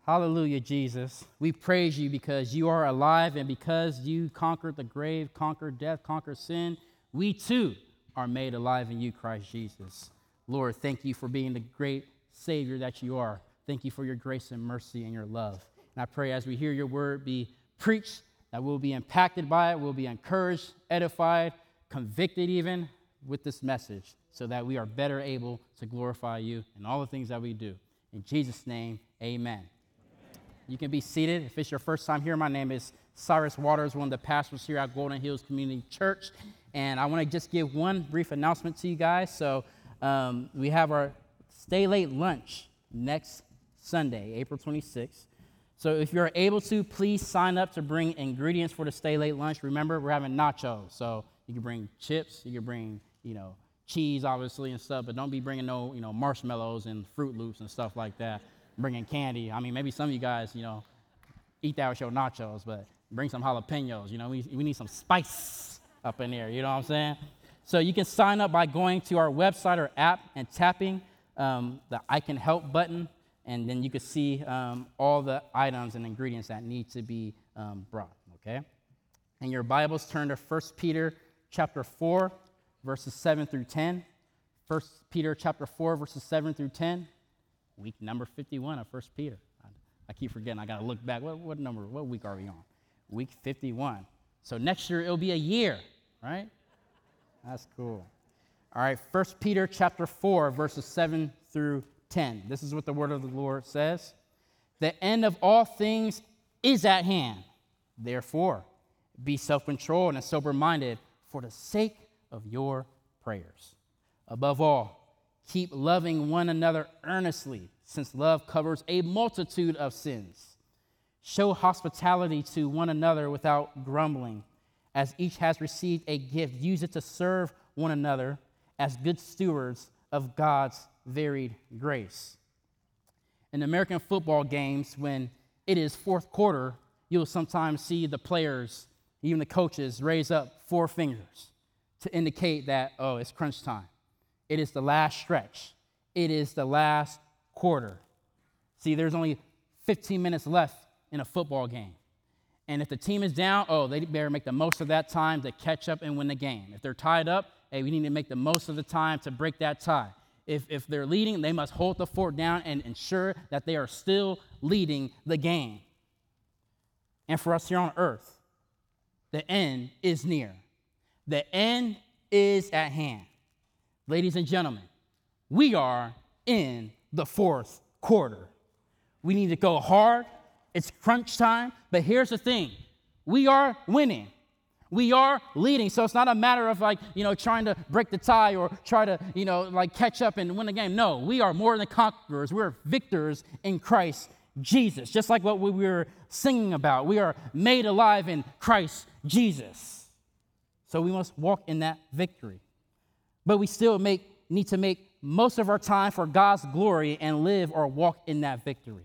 Hallelujah, Jesus. We praise you because you are alive and because you conquered the grave, conquered death, conquered sin. We too are made alive in you, Christ Jesus. Lord, thank you for being the great Savior that you are. Thank you for your grace and mercy and your love. And I pray as we hear your word be preached, that we'll be impacted by it, we'll be encouraged, edified, convicted even with this message so that we are better able to glorify you in all the things that we do. In Jesus' name, amen. You can be seated. If it's your first time here, my name is Cyrus Waters, one of the pastors here at Golden Hills Community Church. And I want to just give one brief announcement to you guys. So we have our Stay Late lunch next Sunday, April 26th. So if you're able to, please sign up to bring ingredients for the Stay Late lunch. Remember, we're having nachos. So you can bring chips, you can bring, cheese, obviously, and stuff. But don't be bringing no, marshmallows and Fruit Loops and stuff like that. Bringing candy. I mean, maybe some of you guys, eat that with your nachos, but bring some jalapenos. We need some spice up in there. You know what I'm saying? So you can sign up by going to our website or app and tapping the I Can Help button, and then you can see all the items and ingredients that need to be brought, okay? And your Bibles turn to 1 Peter chapter 4, verses 7 through 10. 1 Peter chapter 4, verses 7 through 10. Week number 51 of 1 Peter. I keep forgetting. I got to look back. What week are we on? Week 51. So next year, it'll be a year, right? That's cool. All right, 1 Peter chapter 4, verses 7 through 10. This is what the word of the Lord says. The end of all things is at hand. Therefore, be self-controlled and sober-minded for the sake of your prayers. Above all, keep loving one another earnestly, since love covers a multitude of sins. Show hospitality to one another without grumbling. As each has received a gift, use it to serve one another as good stewards of God's varied grace. In American football games, when it is fourth quarter, you'll sometimes see the players, even the coaches, raise up 4 fingers to indicate that, it's crunch time. It is the last stretch. It is the last quarter. See, there's only 15 minutes left in a football game. And if the team is down, they better make the most of that time to catch up and win the game. If they're tied up, we need to make the most of the time to break that tie. If they're leading, they must hold the fort down and ensure that they are still leading the game. And for us here on earth, the end is near. The end is at hand. Ladies and gentlemen, we are in the fourth quarter. We need to go hard. It's crunch time. But here's the thing. We are winning. We are leading. So it's not a matter of trying to break the tie or try to, catch up and win the game. No, we are more than conquerors. We're victors in Christ Jesus. Just like what we were singing about. We are made alive in Christ Jesus. So we must walk in that victory. But we still need to make most of our time for God's glory and live or walk in that victory.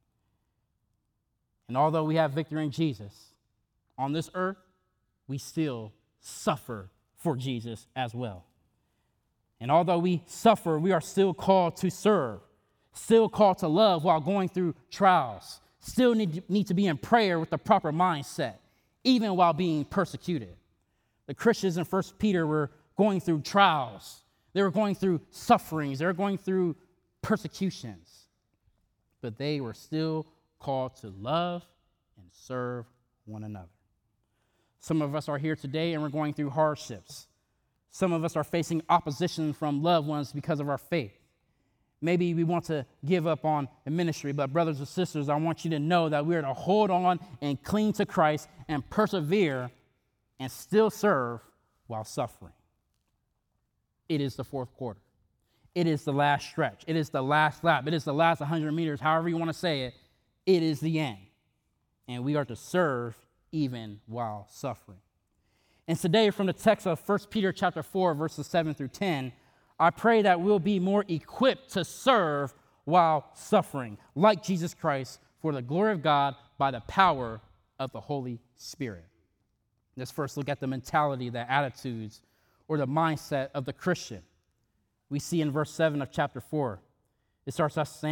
And although we have victory in Jesus, on this earth, we still suffer for Jesus as well. And although we suffer, we are still called to serve, still called to love while going through trials, still need to be in prayer with the proper mindset, even while being persecuted. The Christians in 1 Peter were going through trials. They were going through sufferings. They were going through persecutions. But they were still called to love and serve one another. Some of us are here today and we're going through hardships. Some of us are facing opposition from loved ones because of our faith. Maybe we want to give up on the ministry, but brothers and sisters, I want you to know that we are to hold on and cling to Christ and persevere and still serve while suffering. It is the fourth quarter. It is the last stretch. It is the last lap. It is the last 100 meters, however you want to say it. It is the end. And we are to serve even while suffering. And today, from the text of 1 Peter chapter 4, verses 7 through 10, I pray that we'll be more equipped to serve while suffering, like Jesus Christ, for the glory of God by the power of the Holy Spirit. Let's first look at the mentality, the attitudes, or the mindset of the Christian. We see in verse 7 of chapter 4, it starts us saying,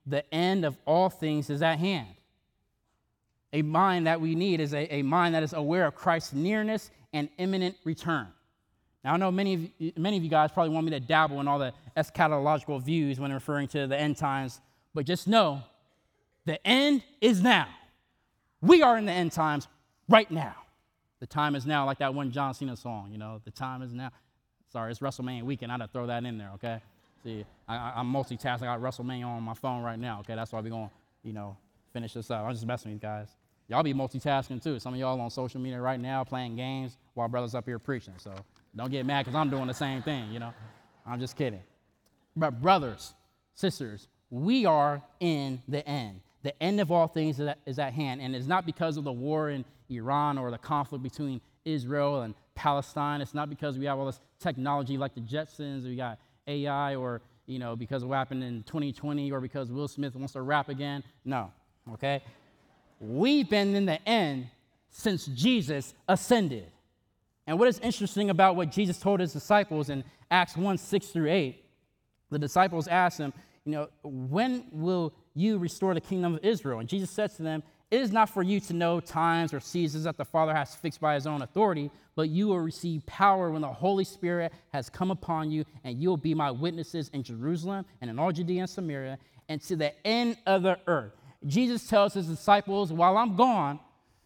The end of all things is at hand. A mind that we need is a mind that is aware of Christ's nearness and imminent return. Now, I know many of you guys probably want me to dabble in all the eschatological views when referring to the end times, but just know the end is now. We are in the end times right now. The time is now, like that one John Cena song, the time is now. Sorry, it's WrestleMania weekend. I had to throw that in there, okay? See, I'm multitasking. I got WrestleMania on my phone right now, okay? That's why we're going to, finish this up. I'm just messing with you guys. Y'all be multitasking too. Some of y'all on social media right now playing games while brothers up here preaching. So don't get mad because I'm doing the same thing, I'm just kidding. But brothers, sisters, we are in the end. The end of all things is at hand. And it's not because of the war in Iran or the conflict between Israel and Palestine. It's not because we have all this technology like the Jetsons, we got AI, or, because of what happened in 2020, or because Will Smith wants to rap again. No, okay? We've been in the end since Jesus ascended. And what is interesting about what Jesus told his disciples in Acts 1:6-8, the disciples asked him, when will you restore the kingdom of Israel? And Jesus said to them, it is not for you to know times or seasons that the Father has fixed by his own authority, but you will receive power when the Holy Spirit has come upon you, and you will be my witnesses in Jerusalem and in all Judea and Samaria and to the end of the earth. Jesus tells his disciples, while I'm gone,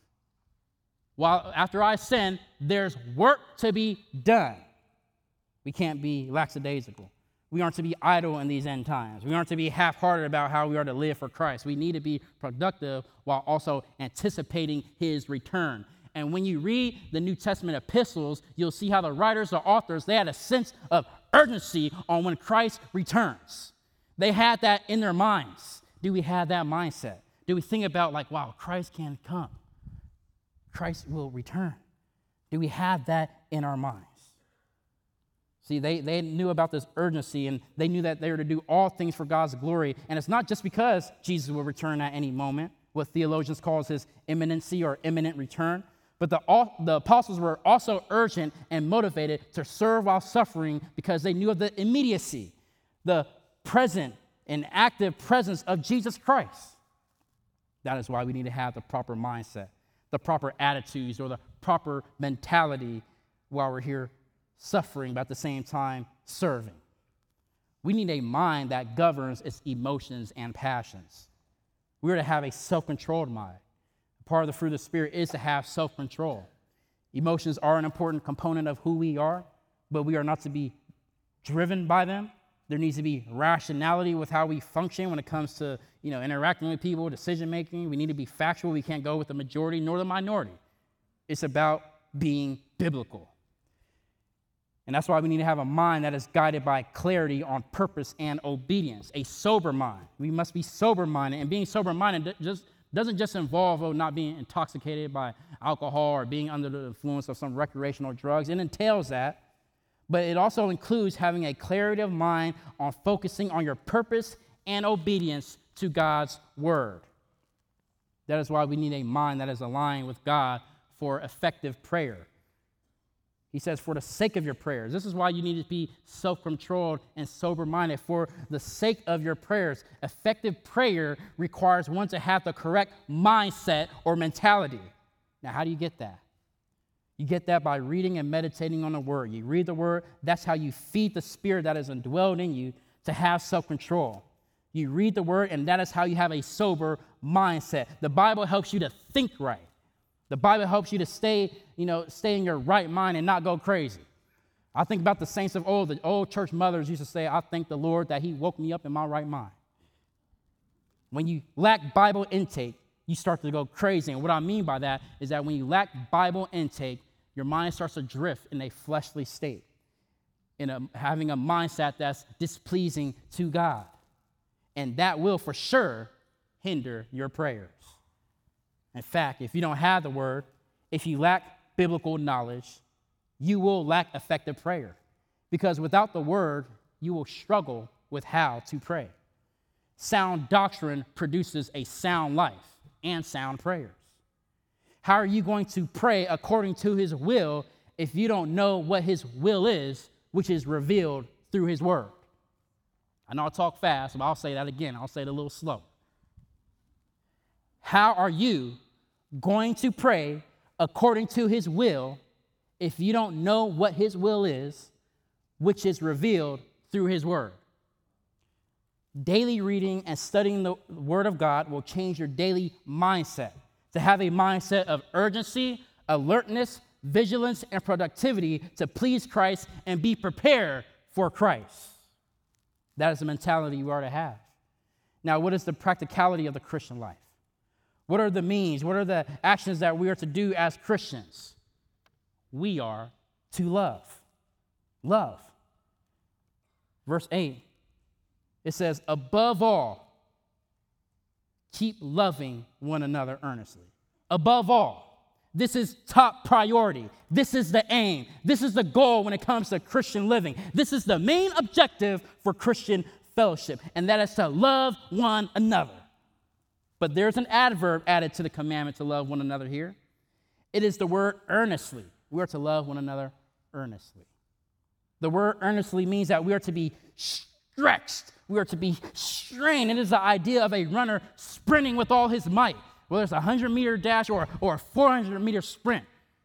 after I ascend, there's work to be done. We can't be lackadaisical. We aren't to be idle in these end times. We aren't to be half-hearted about how we are to live for Christ. We need to be productive while also anticipating his return. And when you read the New Testament epistles, you'll see how the writers, the authors, they had a sense of urgency on when Christ returns. They had that in their minds. Do we have that mindset? Do we think about wow, Christ can come. Christ will return. Do we have that in our minds? See, they knew about this urgency, and they knew that they were to do all things for God's glory. And it's not just because Jesus will return at any moment, what theologians call his imminency or imminent return, but the apostles were also urgent and motivated to serve while suffering because they knew of the immediacy, the present and active presence of Jesus Christ. That is why we need to have the proper mindset, the proper attitudes, or the proper mentality while we're here suffering, but at the same time serving. We need a mind that governs its emotions and passions. We're to have a self-controlled mind. Part of the fruit of the Spirit is to have self-control. Emotions are an important component of who we are, but we are not to be driven by them. There needs to be rationality with how we function when it comes to, interacting with people, decision-making. We need to be factual. We can't go with the majority nor the minority. It's about being biblical. And that's why we need to have a mind that is guided by clarity on purpose and obedience, a sober mind. We must be sober-minded, and being sober-minded doesn't just involve not being intoxicated by alcohol or being under the influence of some recreational drugs. It entails that, but it also includes having a clarity of mind on focusing on your purpose and obedience to God's word. That is why we need a mind that is aligned with God for effective prayer. He says, for the sake of your prayers. This is why you need to be self-controlled and sober-minded. For the sake of your prayers. Effective prayer requires one to have the correct mindset or mentality. Now, how do you get that? You get that by reading and meditating on the word. You read the word, that's how you feed the spirit that is indwelled in you to have self-control. You read the word, and that is how you have a sober mindset. The Bible helps you to think right. The Bible helps you to stay in your right mind and not go crazy. I think about the saints of old. The old church mothers used to say, I thank the Lord that he woke me up in my right mind. When you lack Bible intake, you start to go crazy. And what I mean by that is that when you lack Bible intake, your mind starts to drift in a fleshly state, having a mindset that's displeasing to God. And that will for sure hinder your prayers. In fact, if you don't have the word, if you lack biblical knowledge, you will lack effective prayer. Because without the word, you will struggle with how to pray. Sound doctrine produces a sound life and sound prayers. How are you going to pray according to his will if you don't know what his will is, which is revealed through his word? I know I talk fast, but I'll say that again. I'll say it a little slow. How are you going to pray according to his will if you don't know what his will is, which is revealed through his word? Daily reading and studying the word of God will change your daily mindset to have a mindset of urgency, alertness, vigilance, and productivity to please Christ and be prepared for Christ. That is the mentality you are to have. Now, what is the practicality of the Christian life? What are the means? What are the actions that we are to do as Christians? We are to love. Love. Verse 8, it says, above all, keep loving one another earnestly. Above all. This is top priority. This is the aim. This is the goal when it comes to Christian living. This is the main objective for Christian fellowship, and that is to love one another. But there's an adverb added to the commandment to love one another here. It is the word earnestly. We are to love one another earnestly. The word earnestly means that we are to be stretched. We are to be strained. It is the idea of a runner sprinting with all his might, whether it's a 100-meter dash or a 400-meter sprint.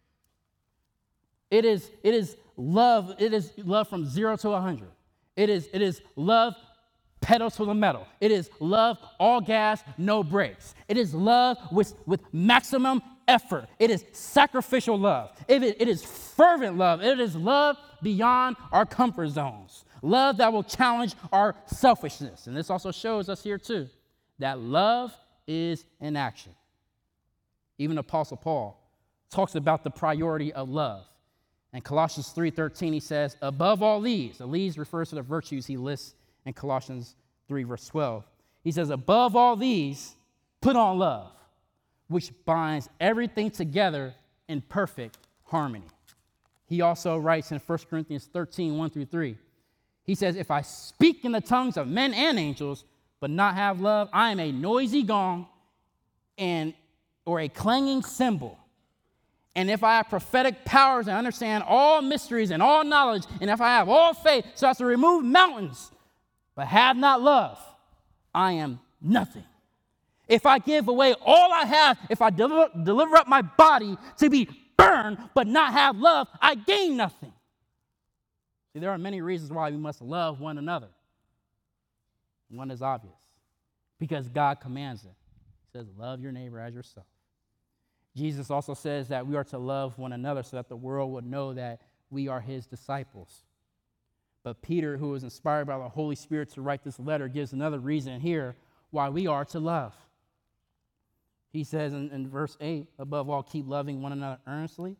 It is love. It is love from 0 to 100. It is love pedal to the metal. It is love all gas, no brakes. It is love with maximum effort. It is sacrificial love. It is fervent love. It is love beyond our comfort zones. Love that will challenge our selfishness. And this also shows us here too that love is in action. Even Apostle Paul talks about the priority of love. In Colossians 3:13, he says, above all these refers to the virtues he lists in Colossians 3, verse 12. He says, above all these, put on love, which binds everything together in perfect harmony. He also writes in 1 Corinthians 13, 1 through 3. He says, if I speak in the tongues of men and angels, but not have love, I am a noisy gong or a clanging cymbal. And if I have prophetic powers and understand all mysteries and all knowledge, and if I have all faith so as to remove mountains, but have not love, I am nothing. If I give away all I have, if I deliver up my body to be burned, but not have love, I gain nothing. See, there are many reasons why we must love one another. One is obvious, because God commands it. He says, love your neighbor as yourself. Jesus also says that we are to love one another so that the world would know that we are his disciples. But Peter, who was inspired by the Holy Spirit to write this letter, gives another reason here why we are to love. He says in verse 8, above all, keep loving one another earnestly,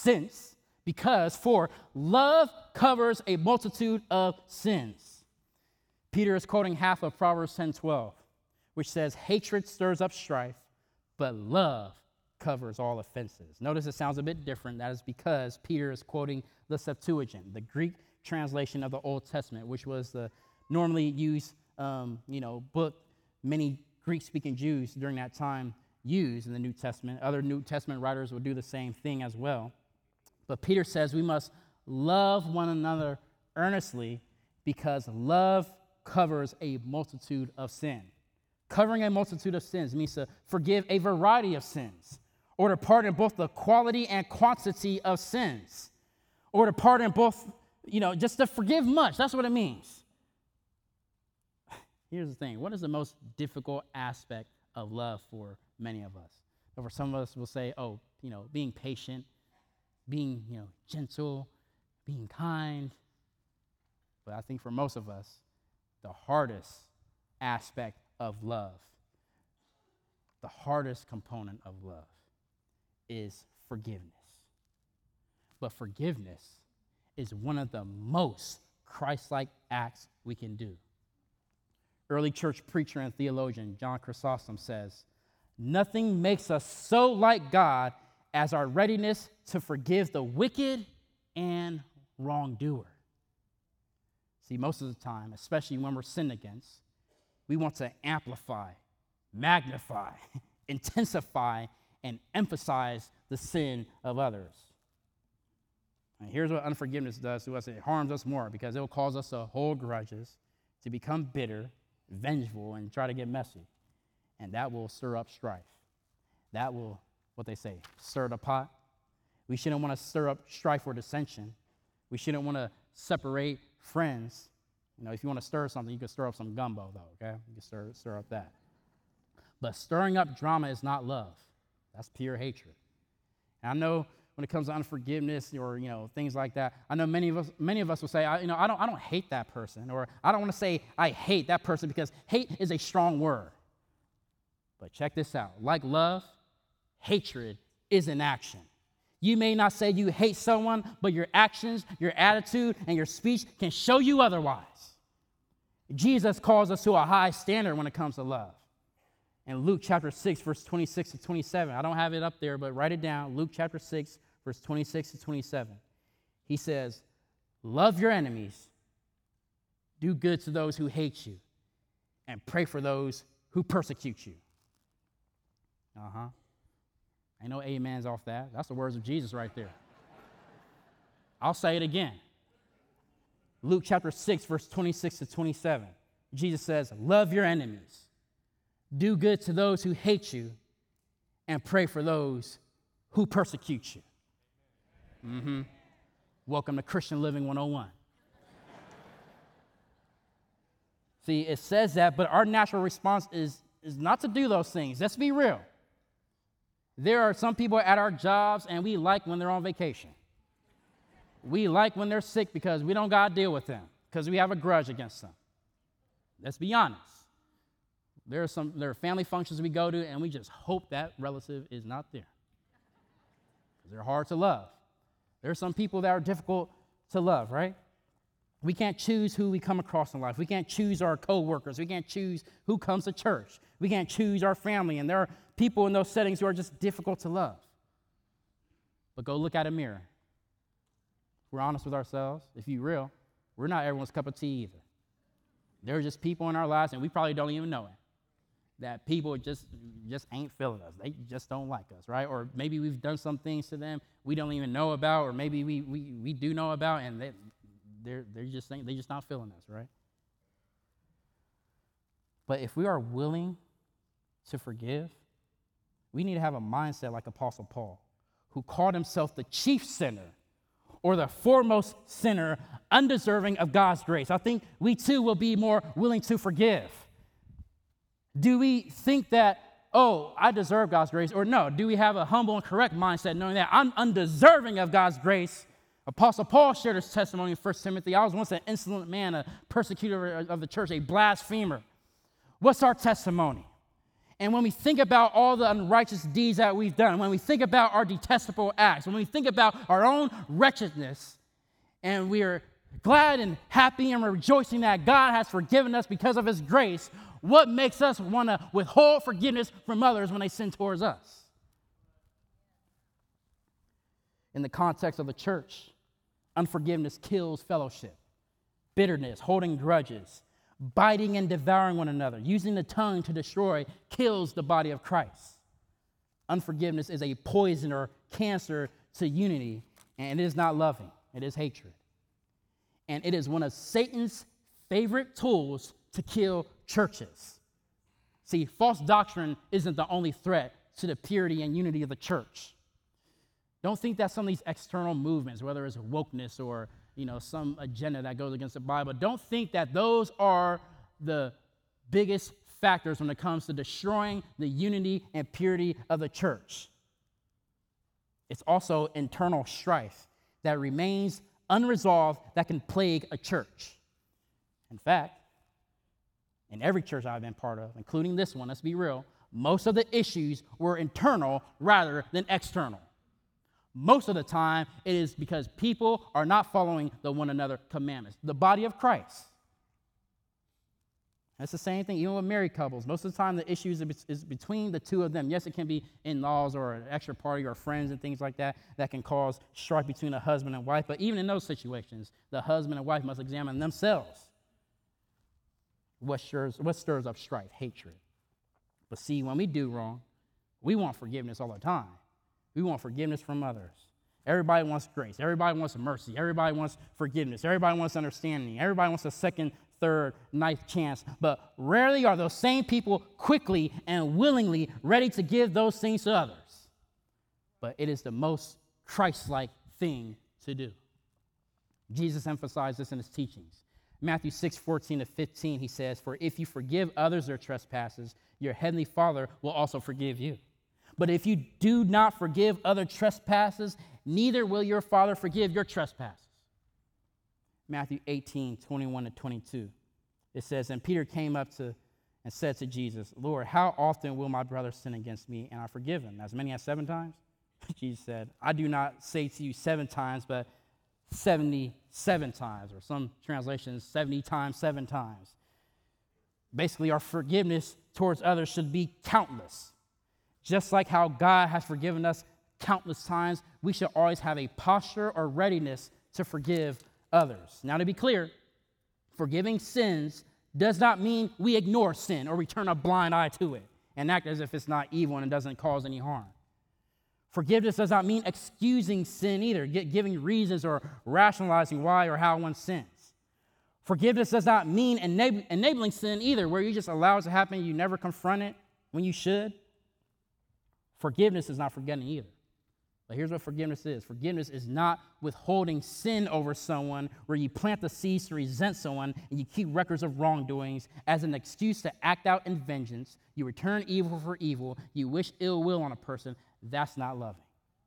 for love covers a multitude of sins. Peter is quoting half of Proverbs 10:12, which says, hatred stirs up strife, but love covers all offenses. Notice it sounds a bit different. That is because Peter is quoting the Septuagint, the Greek translation of the Old Testament, which was the normally used book many Greek-speaking Jews during that time used in the New Testament. Other New Testament writers would do the same thing as well. But Peter says we must love one another earnestly because love covers a multitude of sin. Covering a multitude of sins means to forgive a variety of sins, or to pardon both the quality and quantity of sins, or to pardon both, just to forgive much. That's what it means. Here's the thing. What is the most difficult aspect of love for many of us? For some of us will say, being patient, being, gentle, being kind. But I think for most of us, the hardest aspect of love, the hardest component of love is forgiveness. But forgiveness is one of the most Christ-like acts we can do. Early church preacher and theologian John Chrysostom says, nothing makes us so like God as our readiness to forgive the wicked and wrongdoer. See, most of the time, especially when we're sinned against, we want to amplify, magnify, intensify, and emphasize the sin of others. And here's what unforgiveness does to us. It harms us more because it will cause us to hold grudges. to become bitter, vengeful, and try to get messy. And that will stir up strife. That will, what they say, stir the pot. We shouldn't want to stir up strife or dissension. We shouldn't want to separate friends. You know, if you want to stir something, you can stir up some gumbo, though, okay? You can stir up that. But stirring up drama is not love. That's pure hatred. And I know when it comes to unforgiveness or, you know, things like that, I know many of us will say, I don't hate that person, or I don't want to say I hate that person, because hate is a strong word. But check this out. Like love, hatred is an action. You may not say you hate someone, but your actions, your attitude, and your speech can show you otherwise. Jesus calls us to a high standard when it comes to love. In Luke chapter 6, verse 26 to 27, I don't have it up there, but write it down. Luke chapter 6, verse 26 to 27. He says, love your enemies, do good to those who hate you, and pray for those who persecute you. Ain't no amens off that. That's the words of Jesus right there. I'll say it again. Luke chapter 6, verse 26 to 27. Jesus says, love your enemies, do good to those who hate you, and pray for those who persecute you. Welcome to Christian Living 101. See, it says that, but our natural response is not to do those things. Let's be real. There are some people at our jobs, and we like when they're on vacation. We like when they're sick because we don't got to deal with them, because we have a grudge against them. Let's be honest. There are family functions we go to, and we just hope that relative is not there, because they're hard to love. There are some people that are difficult to love, right? We can't choose who we come across in life. We can't choose our coworkers. We can't choose who comes to church. We can't choose our family, and there are people in those settings who are just difficult to love. But go look at a mirror. If we're honest with ourselves, if you're real, we're not everyone's cup of tea either. There are just people in our lives, and we probably don't even know it, that people just ain't feeling us. They just don't like us, right? Or maybe we've done some things to them we don't even know about, or maybe we do know about, and they're just not feeling us, right? But if we are willing to forgive, we need to have a mindset like Apostle Paul, who called himself the chief sinner, or the foremost sinner, undeserving of God's grace. I think we too will be more willing to forgive. Do we think that, oh, I deserve God's grace? Or no, do we have a humble and correct mindset knowing that I'm undeserving of God's grace? Apostle Paul shared his testimony in 1 Timothy. I was once an insolent man, a persecutor of the church, a blasphemer. What's our testimony? And when we think about all the unrighteous deeds that we've done, when we think about our detestable acts, when we think about our own wretchedness, and we are glad and happy and rejoicing that God has forgiven us because of his grace, what makes us want to withhold forgiveness from others when they sin towards us? In the context of the church, unforgiveness kills fellowship. Bitterness, holding grudges, biting and devouring one another, using the tongue to destroy, kills the body of Christ. Unforgiveness is a poison or cancer to unity, and it is not loving. It is hatred. And it is one of Satan's favorite tools to kill churches. See, false doctrine isn't the only threat to the purity and unity of the church. Don't think that some of these external movements, whether it's wokeness or some agenda that goes against the Bible, don't think that those are the biggest factors when it comes to destroying the unity and purity of the church. It's also internal strife that remains unresolved that can plague a church. In fact, in every church I've been part of, including this one, let's be real, most of the issues were internal rather than external. Most of the time, it is because people are not following the one another commandments. The body of Christ. That's the same thing, even with married couples. Most of the time, the issue is between the two of them. Yes, it can be in-laws or an extra party or friends and things like that that can cause strife between a husband and wife. But even in those situations, the husband and wife must examine themselves. What stirs up strife? Hatred. But see, when we do wrong, we want forgiveness all the time. We want forgiveness from others. Everybody wants grace. Everybody wants mercy. Everybody wants forgiveness. Everybody wants understanding. Everybody wants a second, third, ninth chance. But rarely are those same people quickly and willingly ready to give those things to others. But it is the most Christ-like thing to do. Jesus emphasized this in his teachings. Matthew 6:14-15, he says, "For if you forgive others their trespasses, your heavenly Father will also forgive you. But if you do not forgive other trespasses, neither will your Father forgive your trespasses." Matthew 18:21-22, it says, "And Peter came up to and said to Jesus, 'Lord, how often will my brother sin against me and I forgive him? As many as 7 times?' Jesus said, 'I do not say to you 7 times, but 77 times,' or some translations, 70 times, 7 times. Basically, our forgiveness towards others should be countless. Just like how God has forgiven us countless times, we should always have a posture or readiness to forgive others. Now, to be clear, forgiving sins does not mean we ignore sin or we turn a blind eye to it and act as if it's not evil and it doesn't cause any harm. Forgiveness does not mean excusing sin either, giving reasons or rationalizing why or how one sins. Forgiveness does not mean enabling sin either, where you just allow it to happen, you never confront it when you should. Forgiveness is not forgetting either. But here's what forgiveness is. Forgiveness is not withholding sin over someone where you plant the seeds to resent someone and you keep records of wrongdoings as an excuse to act out in vengeance. You return evil for evil. You wish ill will on a person. That's not loving.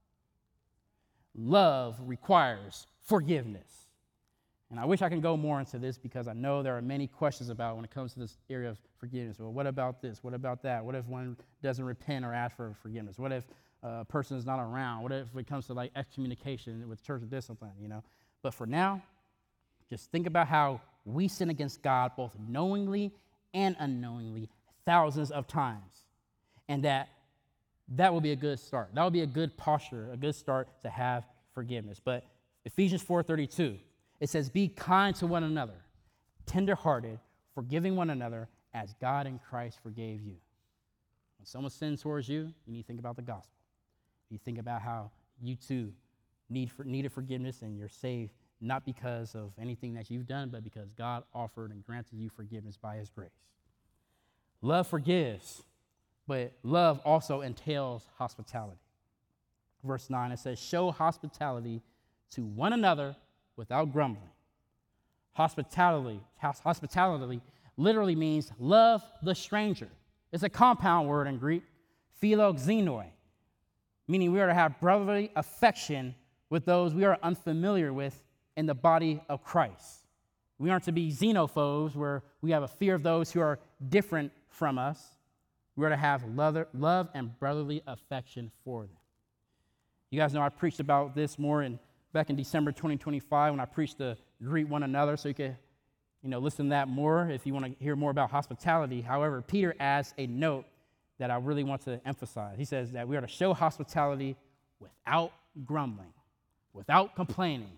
Love requires forgiveness. And I wish I could go more into this because I know there are many questions about when it comes to this area of forgiveness. Well, what about this? What about that? What if one doesn't repent or ask for forgiveness? What if a person is not around? What if it comes to like excommunication with church discipline, you know? But for now, just think about how we sin against God both knowingly and unknowingly thousands of times. And that will be a good start. That will be a good posture, a good start to have forgiveness. But Ephesians 4:32, it says, "Be kind to one another, tenderhearted, forgiving one another as God in Christ forgave you." When someone sins towards you, you need to think about the gospel. You think about how you too needed forgiveness and you're saved not because of anything that you've done, but because God offered and granted you forgiveness by his grace. Love forgives, but love also entails hospitality. Verse 9, it says, "Show hospitality to one another without grumbling." Hospitality literally means love the stranger. It's a compound word in Greek, philoxenoi, meaning we are to have brotherly affection with those we are unfamiliar with in the body of Christ. We aren't to be xenophobes, where we have a fear of those who are different from us. We are to have love and brotherly affection for them. You guys know I preached about this more back in December 2025 when I preached to greet one another, so you can listen to that more if you want to hear more about hospitality. However, Peter adds a note that I really want to emphasize. He says that we are to show hospitality without grumbling, without complaining,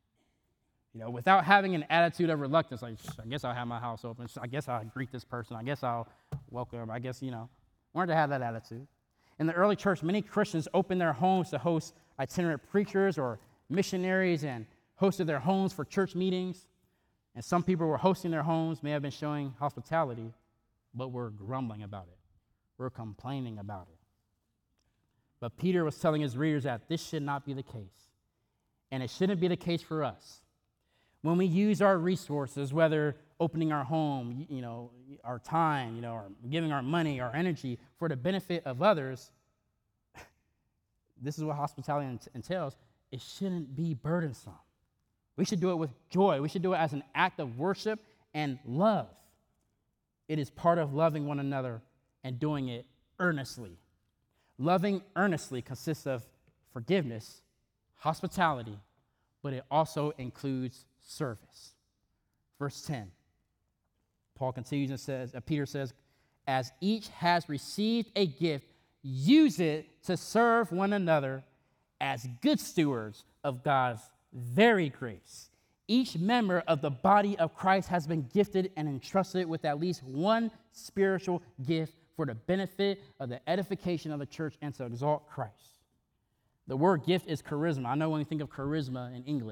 without having an attitude of reluctance, like, I guess I'll have my house open. I guess I'll greet this person. I guess I'll welcome. I guess, we're to have that attitude. In the early church, many Christians opened their homes to host itinerant preachers or missionaries and hosted their homes for church meetings. And some people were hosting their homes, may have been showing hospitality, but were grumbling about it. We're complaining about it. But Peter was telling his readers that this should not be the case. And it shouldn't be the case for us. When we use our resources, whether opening our home, our time, or giving our money, our energy for the benefit of others, this is what hospitality entails. It shouldn't be burdensome. We should do it with joy. We should do it as an act of worship and love. It is part of loving one another and doing it earnestly. Loving earnestly consists of forgiveness, hospitality, but it also includes service. Verse 10, Paul continues and says, Peter says, "As each has received a gift, use it to serve one another as good stewards of God's varied grace. Each member of the body of Christ has been gifted and entrusted with at least one spiritual gift for the benefit of the edification of the church and to exalt Christ." The word gift is charisma. I know when we think of charisma in English,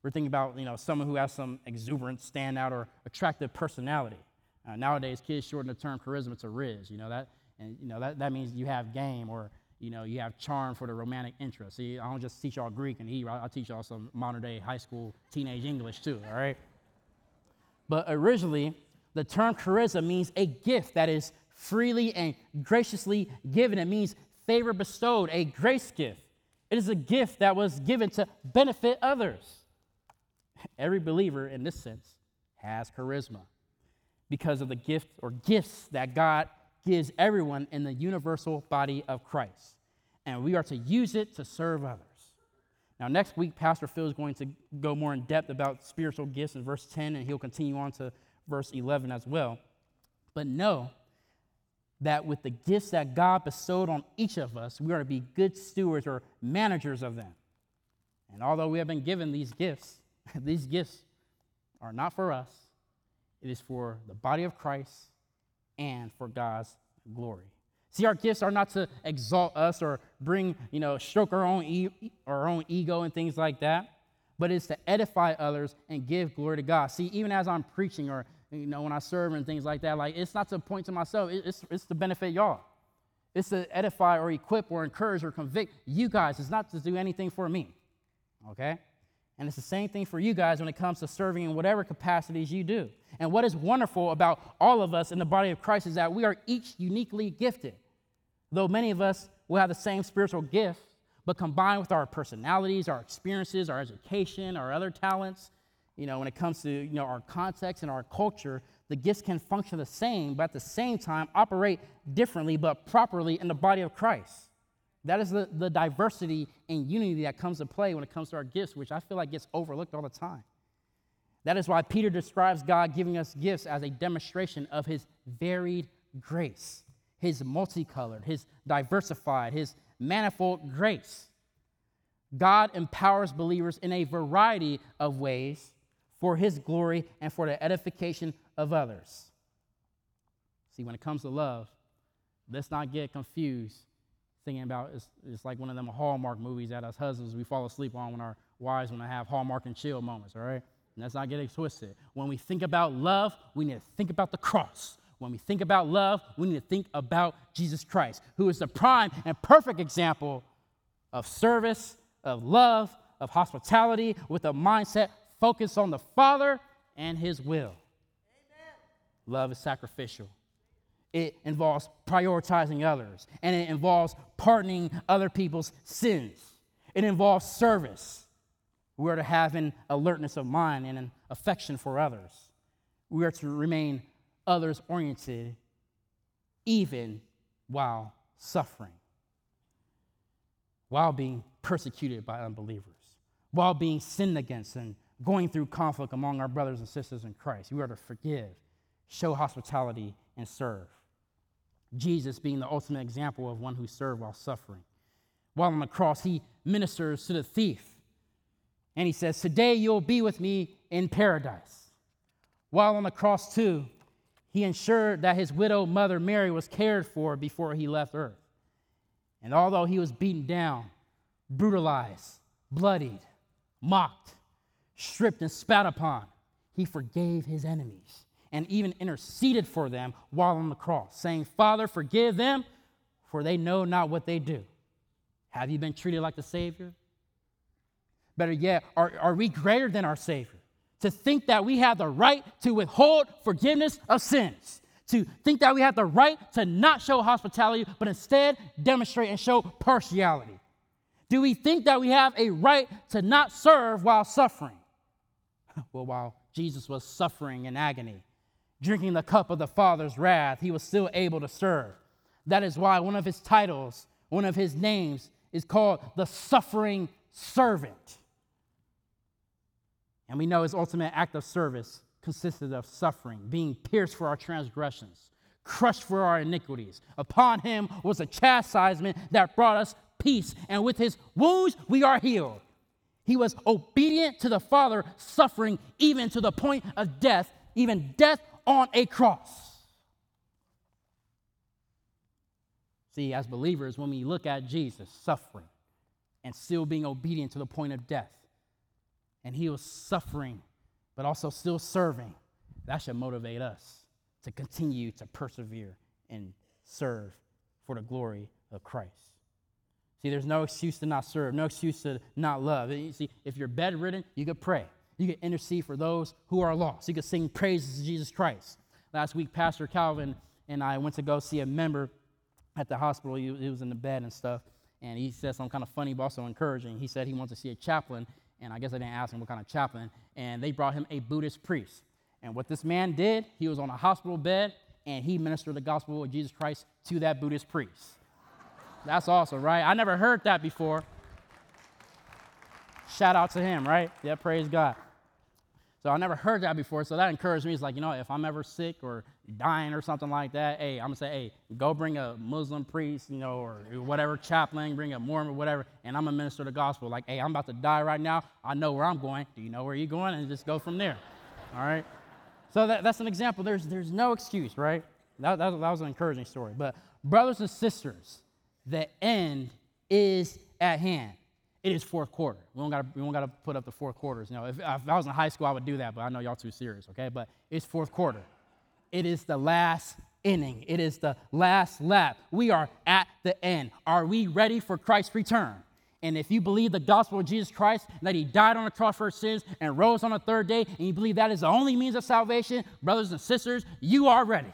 We're thinking about, someone who has some exuberant, standout, or attractive personality. Nowadays, kids shorten the term charisma to riz. That means you have game, or you have charm for the romantic interest. See, I don't just teach y'all Greek and Hebrew. I teach y'all some modern-day high school teenage English too. All right. But originally, the term charisma means a gift that is freely and graciously given. It means favor bestowed, a grace gift. It is a gift that was given to benefit others. Every believer, in this sense, has charisma because of the gift or gifts that God gives everyone in the universal body of Christ. And we are to use it to serve others. Now, next week, Pastor Phil is going to go more in depth about spiritual gifts in verse 10, and he'll continue on to verse 11 as well. But know that with the gifts that God bestowed on each of us, we are to be good stewards or managers of them. And although we have been given these gifts are not for us. It is for the body of Christ and for God's glory. See, our gifts are not to exalt us or bring, stroke our own ego and things like that, but it's to edify others and give glory to God. See, even as I'm preaching or, when I serve and things like that, it's not to point to myself. It's to benefit y'all. It's to edify or equip or encourage or convict you guys. It's not to do anything for me, okay? And it's the same thing for you guys when it comes to serving in whatever capacities you do. And what is wonderful about all of us in the body of Christ is that we are each uniquely gifted. Though many of us will have the same spiritual gift, but combined with our personalities, our experiences, our education, our other talents, when it comes to, our context and our culture, the gifts can function the same, but at the same time operate differently, but properly in the body of Christ. That is the diversity and unity that comes to play when it comes to our gifts, which I feel like gets overlooked all the time. That is why Peter describes God giving us gifts as a demonstration of his varied grace, his multicolored, his diversified, his manifold grace. God empowers believers in a variety of ways for his glory and for the edification of others. See, when it comes to love, let's not get confused thinking about it's like one of them Hallmark movies that us husbands we fall asleep on when our wives want to have Hallmark and chill moments, all right? And let's not get it twisted. When we think about love, we need to think about the cross. When we think about love, we need to think about Jesus Christ, who is the prime and perfect example of service, of love, of hospitality, with a mindset focused on the Father and his will. Amen. Love is sacrificial. It involves prioritizing others, and it involves pardoning other people's sins. It involves service. We are to have an alertness of mind and an affection for others. We are to remain others-oriented even while suffering, while being persecuted by unbelievers, while being sinned against and going through conflict among our brothers and sisters in Christ. We are to forgive, show hospitality, and serve. Jesus being the ultimate example of one who served while suffering. While on the cross, he ministers to the thief. And he says, "Today you'll be with me in paradise." While on the cross, too, he ensured that his widowed mother, Mary, was cared for before he left earth. And although he was beaten down, brutalized, bloodied, mocked, stripped, and spat upon, he forgave his enemies and even interceded for them while on the cross, saying, "Father, forgive them, for they know not what they do." Have you been treated like the Savior? Better yet, are we greater than our Savior? To think that we have the right to withhold forgiveness of sins, to think that we have the right to not show hospitality, but instead demonstrate and show partiality. Do we think that we have a right to not serve while suffering? Well, while Jesus was suffering in agony, drinking the cup of the Father's wrath, he was still able to serve. That is why one of his titles, one of his names, is called the suffering servant. And we know his ultimate act of service consisted of suffering, being pierced for our transgressions, crushed for our iniquities. Upon him was a chastisement that brought us peace, and with his wounds we are healed. He was obedient to the Father, suffering even to the point of death, even death on a cross. See, as believers, when we look at Jesus suffering and still being obedient to the point of death, and he was suffering, but also still serving. That should motivate us to continue to persevere and serve for the glory of Christ. See, there's no excuse to not serve, no excuse to not love. You see, if you're bedridden, you could pray. You could intercede for those who are lost. You could sing praises to Jesus Christ. Last week, Pastor Calvin and I went to go see a member at the hospital. He was in the bed and stuff, and he said something kind of funny but also encouraging. He said he wanted to see a chaplain, and I guess I didn't ask him what kind of chaplain, and they brought him a Buddhist priest. And what this man did, he was on a hospital bed, and he ministered the gospel of Jesus Christ to that Buddhist priest. That's awesome, right? I never heard that before. Shout out to him, right? Yeah, praise God. So I never heard that before, so that encouraged me. It's like, if I'm ever sick or dying or something like that, hey, I'm going to say, hey, go bring a Muslim priest, or whatever, chaplain, bring a Mormon, whatever, and I'm going to minister the gospel. Like, hey, I'm about to die right now. I know where I'm going. Do you know where you're going? And just go from there, all right? So that's an example. There's no excuse, right? That was an encouraging story. But brothers and sisters, the end is at hand. It is fourth quarter. We don't got to put up the fourth quarters. If I was in high school, I would do that, but I know y'all too serious, okay? But it's fourth quarter. It is the last inning. It is the last lap. We are at the end. Are we ready for Christ's return? And if you believe the gospel of Jesus Christ, that he died on the cross for our sins and rose on the third day, and you believe that is the only means of salvation, brothers and sisters, you are ready.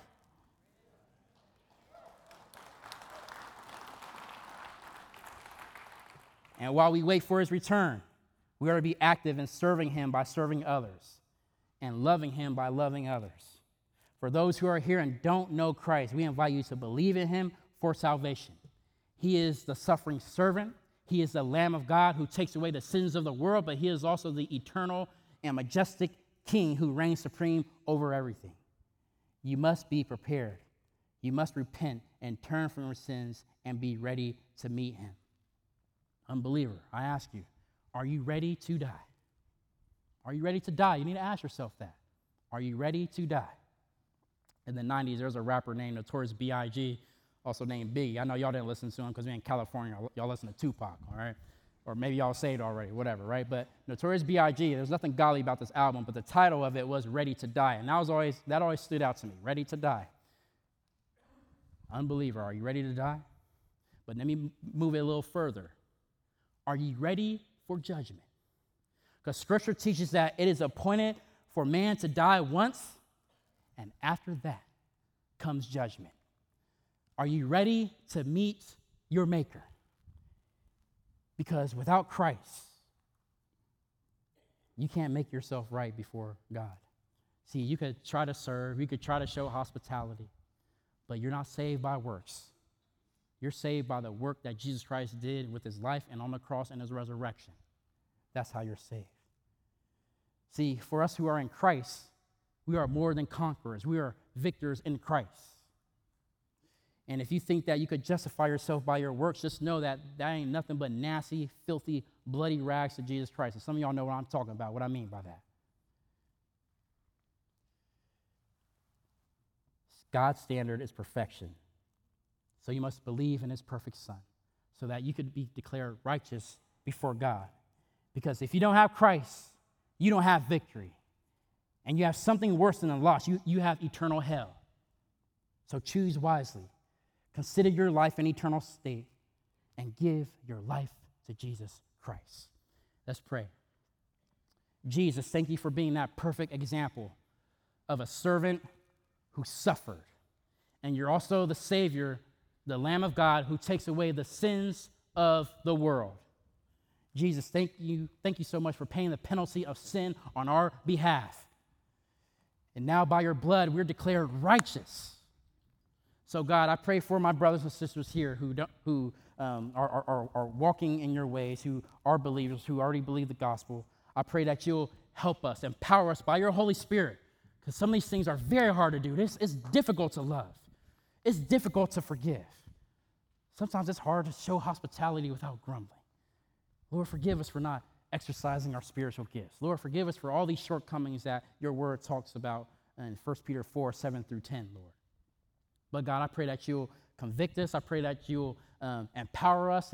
And while we wait for his return, we are to be active in serving him by serving others and loving him by loving others. For those who are here and don't know Christ, we invite you to believe in him for salvation. He is the suffering servant. He is the Lamb of God who takes away the sins of the world, but he is also the eternal and majestic King who reigns supreme over everything. You must be prepared. You must repent and turn from your sins and be ready to meet him. Unbeliever, I ask you, are you ready to die? Are you ready to die? You need to ask yourself that. Are you ready to die? In the 90s, there was a rapper named Notorious B.I.G., also named Biggie. I know y'all didn't listen to him because we're in California. Y'all listen to Tupac, all right? Or maybe y'all saved already, whatever, right? But Notorious B.I.G., there's nothing godly about this album, but the title of it was Ready to Die. And that always stood out to me, Ready to Die. Unbeliever, are you ready to die? But let me move it a little further. Are you ready for judgment? Because Scripture teaches that it is appointed for man to die once, and after that comes judgment. Are you ready to meet your Maker? Because without Christ, you can't make yourself right before God. See, you could try to serve, you could try to show hospitality, but you're not saved by works. You're saved by the work that Jesus Christ did with his life and on the cross and his resurrection. That's how you're saved. See, for us who are in Christ, we are more than conquerors. We are victors in Christ. And if you think that you could justify yourself by your works, just know that ain't nothing but nasty, filthy, bloody rags to Jesus Christ. And some of y'all know what I'm talking about, what I mean by that. God's standard is perfection. So you must believe in his perfect Son so that you could be declared righteous before God. Because if you don't have Christ, you don't have victory. And you have something worse than a loss. You have eternal hell. So choose wisely. Consider your life an eternal state and give your life to Jesus Christ. Let's pray. Jesus, thank you for being that perfect example of a servant who suffered. And you're also the Savior, the Lamb of God who takes away the sins of the world. Jesus, thank you so much for paying the penalty of sin on our behalf. And now by your blood, we're declared righteous. So God, I pray for my brothers and sisters here who are walking in your ways, who are believers, who already believe the gospel. I pray that you'll help us, empower us by your Holy Spirit, because some of these things are very hard to do. It's difficult to love. It's difficult to forgive. Sometimes it's hard to show hospitality without grumbling. Lord, forgive us for not exercising our spiritual gifts. Lord, forgive us for all these shortcomings that your word talks about in 1 Peter 4, 7 through 10, Lord. But God, I pray that you'll convict us. I pray that you'll empower us and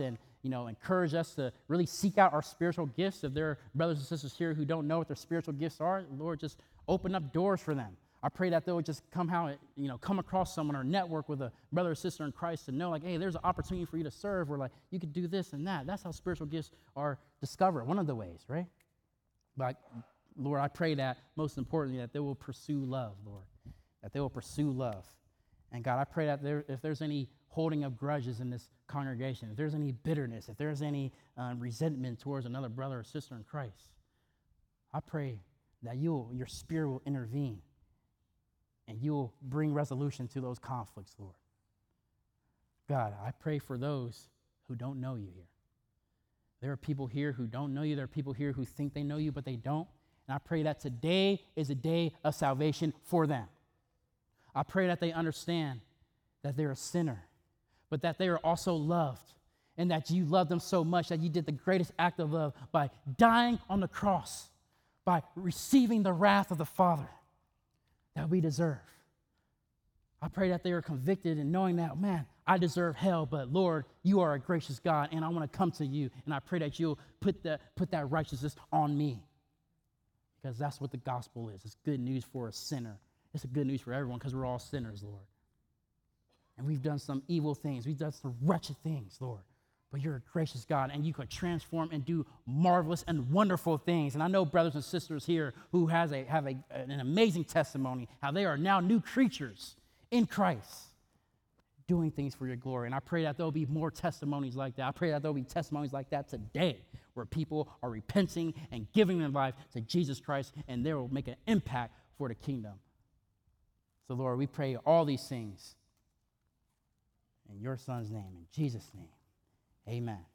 encourage us to really seek out our spiritual gifts. If there are brothers and sisters here who don't know what their spiritual gifts are, Lord, just open up doors for them. I pray that they'll just come across someone or network with a brother or sister in Christ to know, like, hey, there's an opportunity for you to serve where, like, you could do this and that. That's how spiritual gifts are discovered, one of the ways, right? But, Lord, I pray that, most importantly, that they will pursue love, Lord, that they will pursue love. And, God, I pray that if there's any holding of grudges in this congregation, if there's any bitterness, if there's any resentment towards another brother or sister in Christ, I pray that your Spirit will intervene and you'll bring resolution to those conflicts, Lord. God, I pray for those who don't know you here. There are people here who don't know you. There are people here who think they know you, but they don't. And I pray that today is a day of salvation for them. I pray that they understand that they're a sinner, but that they are also loved, and that you love them so much that you did the greatest act of love by dying on the cross, by receiving the wrath of the Father that we deserve. I pray that they are convicted in knowing that, man, I deserve hell, but Lord, you are a gracious God, and I want to come to you, and I pray that you'll put that righteousness on me, because that's what the gospel is. It's good news for a sinner. It's good news for everyone, because we're all sinners, Lord. And we've done some evil things. We've done some wretched things, Lord. But you're a gracious God, and you can transform and do marvelous and wonderful things. And I know brothers and sisters here who have an amazing testimony, how they are now new creatures in Christ, doing things for your glory. And I pray that there'll be more testimonies like that. I pray that there'll be testimonies like that today, where people are repenting and giving their life to Jesus Christ, and they will make an impact for the kingdom. So, Lord, we pray all these things in your Son's name, in Jesus' name. Amen.